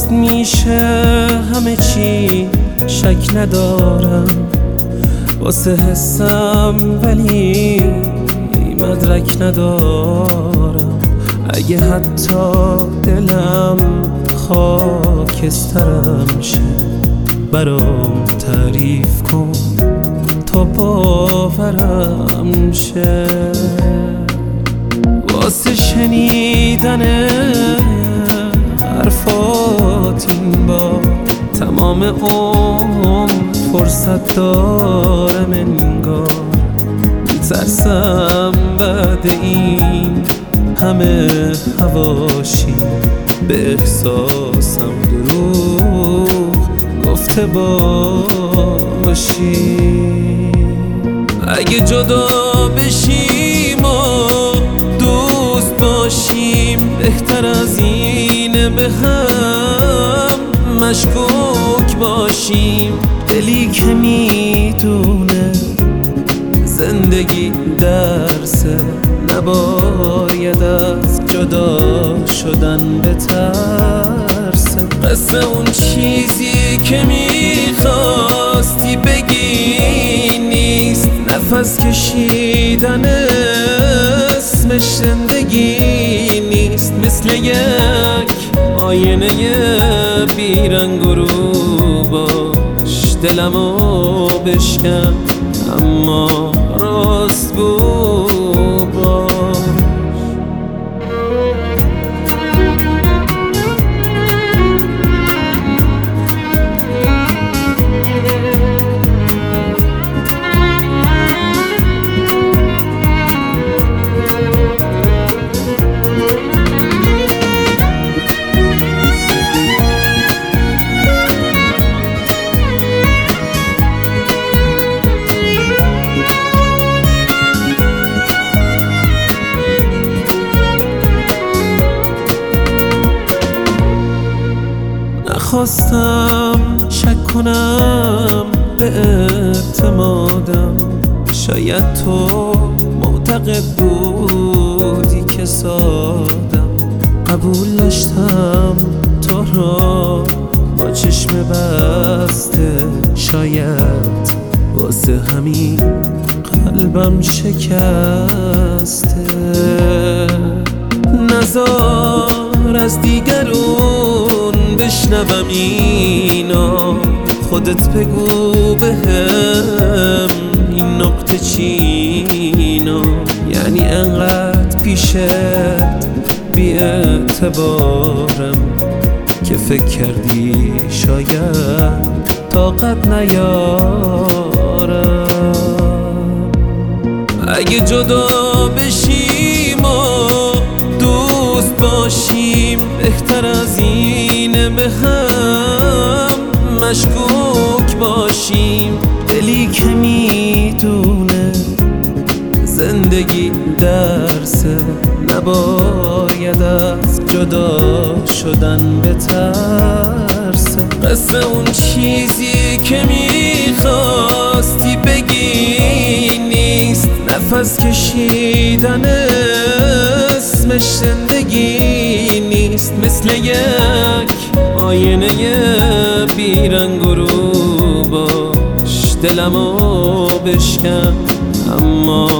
درست میشه همه چی، شک ندارم واسه حسم، ولی مدرک ندارم. اگه حتی دلم خاکسترم شه، برام تعریف کن تا باورم شه. واسه شنیدن حرفات این بار تمام عمر فرصت دارم انگار. میترسم بعد این همه حواشی به احساسم دروغ گفته باشی. اگه جدا بشیم و دوست باشیم، بهتر از اینه به هم مشکوک باشیم. دلی که میدونه زندگی درسه، نباید از جدا شدن بترسه. قصه اون چیزی که میخواستی بگی نیست، نفس کشیدن اسمش زندگی نیست. مثل یک آینه بیرنگ و رو باش، دلمو بشکن اما راست گو باش. خواستم شک کنم به اعتمادم، شاید تو معتقد بودی که سادم. قبول داشتم تو را با چشم بسته، شاید واسه همین قلبم شکسته. نزار از دیگرون بشنوم اینا، خودت بگو بهم این نقطه چینا. یعنی انقدر پیشت بی اعتبارم که فکر کردی شاید طاقت نیارم. اگه جدا بشیم و دوست باشیم، بهتر از اینه به هم مشکوک باشیم. دلی که میدونه زندگی درسه، نباید از جدا شدن بترسه. قصه اون چیزی که میخواستی بگی نیست، نفس کشیدن اسمش زندگی نیست. مثل یک آینه بیرنگ و رو باش، دلمو بشکن اما